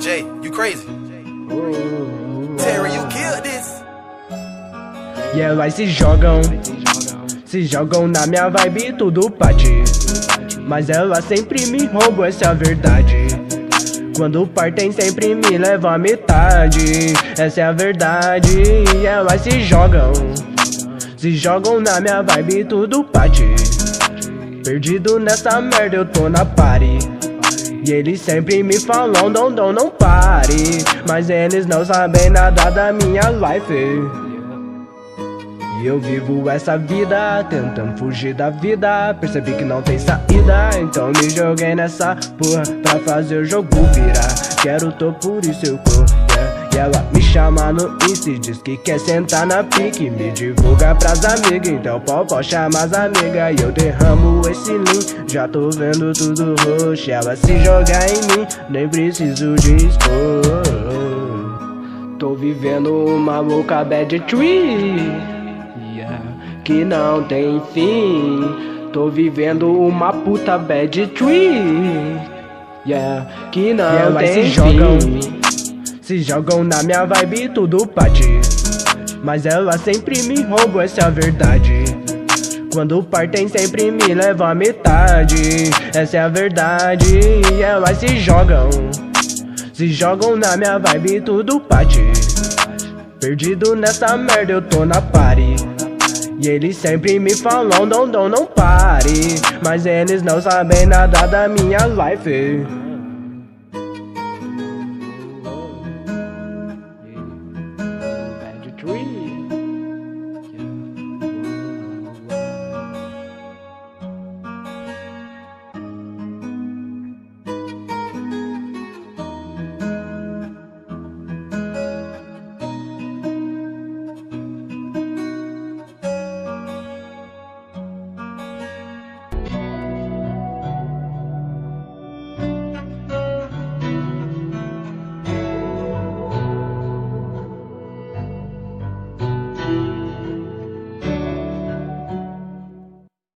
Jay, you crazy. Terry, you killed this. E elas se jogam na minha vibe, tudo pati. Mas elas sempre me roubam, essa é a verdade. Quando partem sempre me levam a metade, essa é a verdade. E elas se jogam na minha vibe, tudo pati. Perdido nessa merda, eu tô na party. E eles sempre me falam, não pare. Mas eles não sabem nada da minha life. E eu vivo essa vida, tentando fugir da vida. Percebi que não tem saída, então me joguei nessa porra pra fazer o jogo virar. Quero topo, por isso eu corro, yeah. E ela me chama no Insta e diz que quer sentar na pique. Me divulga pras amigas, então pode chamar as amigas. E eu derramo esse link, já tô vendo tudo roxo. Ela se jogar em mim, nem preciso de expor. Tô vivendo uma louca bad tree, que não tem fim. Tô vivendo uma puta bad tree, que não tem fim. Se jogam na minha vibe, tudo pati. Mas elas sempre me roubam, essa é a verdade. Quando partem sempre me levam a metade, essa é a verdade. E elas se jogam na minha vibe, tudo pati. Perdido nessa merda, eu tô na party. E eles sempre me falam, não pare. Mas eles não sabem nada da minha life.